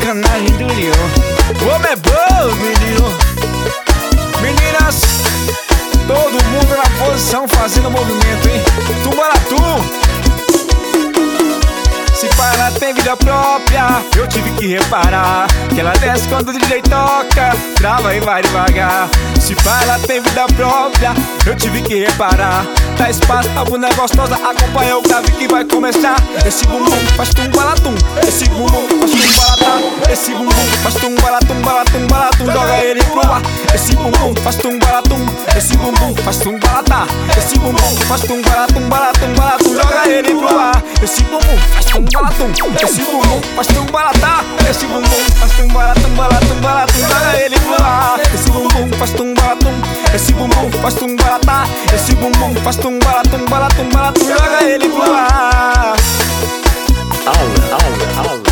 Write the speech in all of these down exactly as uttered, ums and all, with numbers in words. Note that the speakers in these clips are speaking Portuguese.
sacanagem do Leão. O homem é bom, menino. Meninas, todo mundo na posição fazendo movimento, hein? Tumbaratu. Se pá, ela tem vida própria, eu tive que reparar que ela desce quando o D J toca, trava e vai devagar. Se pá, ela tem vida própria, eu tive que reparar. Dá espaço pra bunda gostosa, acompanha o grave que vai começar. Esse bumbum faz tumbalatum, esse bumbum faz tumbalatá. Esse bumbum faz tumbalatum, balatum, balatum, joga ele pro ar. Esse bumbum faz tumbalatum, esse bumbum faz tumbalatá. Esse bumbum faz tumbalatum, balatum, balatum, joga ele pro ar. Esse bumbum faz tumbalatum, esse bumbum faz tumbalatá. Esse bumbum faz tumbalatum, balatum, balatum, joga ele pro ar. Esse bumbum faz tumbalatum, esse bumbum faz tumbalatá. Esse bumbum faz tumbalatum, balatum, balatum, joga ele pro ar. Aula, aula, aula.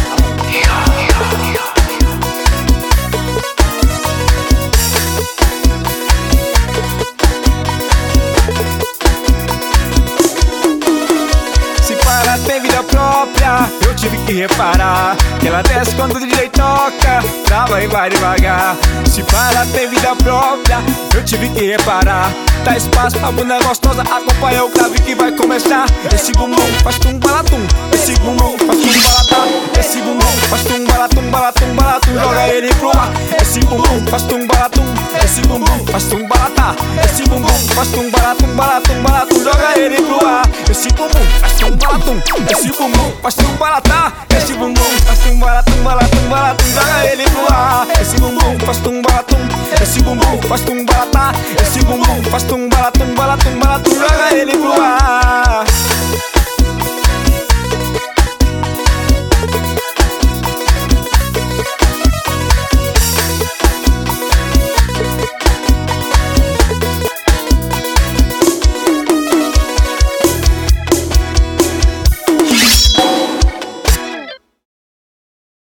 Ela tem vida própria, eu tive que reparar que ela desce quando o D J toca, trava e vai devagar. Se pá, ela tem vida própria, eu tive que reparar. Dá espaço pra bunda gostosa, acompanha o grave que vai começar. Esse bumbum faz tumbalatum, esse bumbum faz tumbalatá. Esse bumbum faz tumbalatum, balatum, balatum, joga ele pro ar. Esse bumbum faz tumbalatum, esse bumbum faz tumbalatá. Esse bumbum faz tumbalatum, balatum, balatum, joga ele pro ar. Esse bumbum faz tumbalatum, esse bumbum faz tumbalatá. Esse bumbum faz tumbalatum, balatum, balatum, joga ele pro ar. Esse bumbum faz tumbalatum, esse bumbum faz tumbalatá. Esse bumbum faz tumbalatum, balatum, balatum, joga ele pro ar.